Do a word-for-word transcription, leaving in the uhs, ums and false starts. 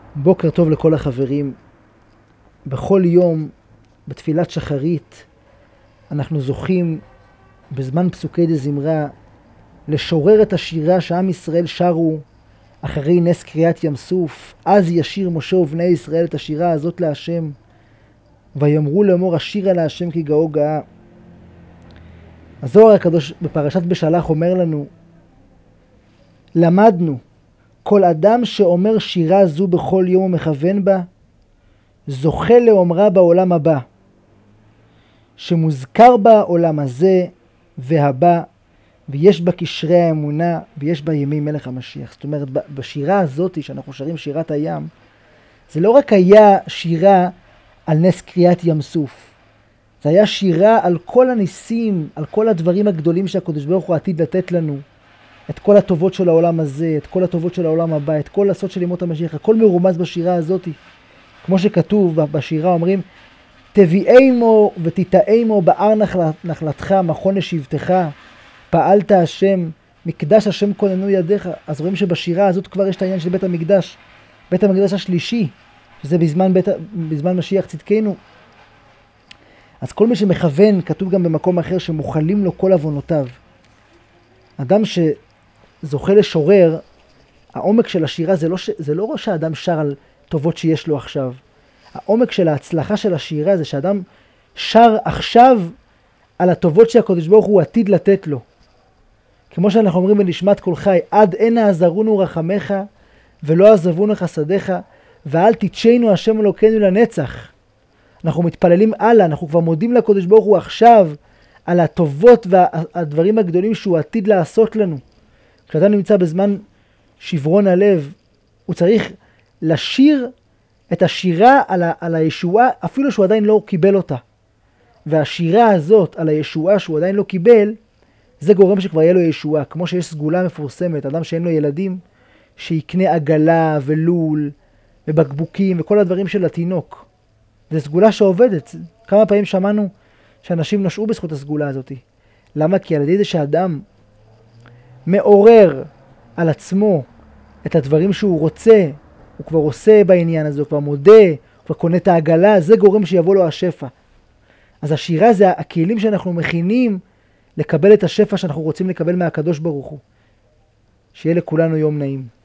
בוקר טוב לכל החברים. בכל יום בתפילת שחרית אנחנו זוכים בזמן פסוקי דזמרה לשורר את השירה שעם ישראל שרו אחרי נס קריאת ים סוף. אז ישיר משה ובני ישראל את השירה הזאת להשם, ויאמרו לאמור השירה להשם כי גאו גאה. הזוהר הקדוש בפרשת בשלח אומר לנו, למדנו כל אדם שאומר שירה זו בכל יום ומכוון בה, זוכה לאומרה בעולם הבא, שמוזכר בה עולם הזה והבא, ויש בה קשרי האמונה, ויש בה ימי מלך המשיח. זאת אומרת, בשירה הזאת שאנחנו שרים שירת הים, זה לא רק היה שירה על נס קריאת ים סוף, זה היה שירה על כל הניסים, על כל הדברים הגדולים שהקדוש ברוך הוא עתיד לתת לנו, את כל הטובות של העולם הזה, את כל הטובות של העולם הבא, את כל הסוד של ימות המשיח, הכל מרומז בשירה הזאת. כמו שכתוב בשירה, אומרים, תביאימו ותיטאימו בער נחלתך, מכון לשבטך, פעלת השם, מקדש השם כוננו ידיך. אז רואים שבשירה הזאת כבר יש את העניין של בית המקדש, בית המקדש השלישי, שזה בזמן, בית, בזמן משיח צדקנו. אז כל מי שמכוון, כתוב גם במקום אחר, שמוכלים לו כל עוונותיו. אדם שזוכה לשורר, העומק של השירה זה לא, ש... זה לא שהאדם שר על טובות שיש לו עכשיו. העומק של ההצלחה של השירה זה שאדם שר עכשיו על הטובות שהקדוש ברוך הוא עתיד לתת לו. כמו שאנחנו אומרים בנשמת כל חי, עד הנה עזרונו רחמך ולא עזבונו חסדיך, ואל תתשנו השם אלוקינו לנצח. אנחנו מתפללים הלאה, אנחנו כבר מודים לקדוש ברוך הוא עכשיו על הטובות והדברים הגדולים שהוא עתיד לעשות לנו. כשאדם נמצא בזמן שברון הלב, הוא צריך לשיר את השירה על, ה, על הישועה, אפילו שהוא עדיין לא קיבל אותה. והשירה הזאת על הישועה שהוא עדיין לא קיבל, זה גורם שכבר יהיה לו ישועה. כמו שיש סגולה מפורסמת, אדם שאין לו ילדים, שיקנה עגלה ולול ובקבוקים וכל הדברים של התינוק. זו סגולה שעובדת. כמה פעמים שמענו שאנשים נשאו בזכות הסגולה הזאת. למה? כי על ידי זה שאדם מעורר על עצמו את הדברים שהוא רוצה, הוא כבר עושה בעניין הזה, הוא כבר מודה, הוא כבר קונה את העגלה, זה גורם שיבוא לו השפע. אז השירה זה הכלים שאנחנו מכינים לקבל את השפע שאנחנו רוצים לקבל מהקדוש ברוך הוא. שיהיה לכולנו יום נעים.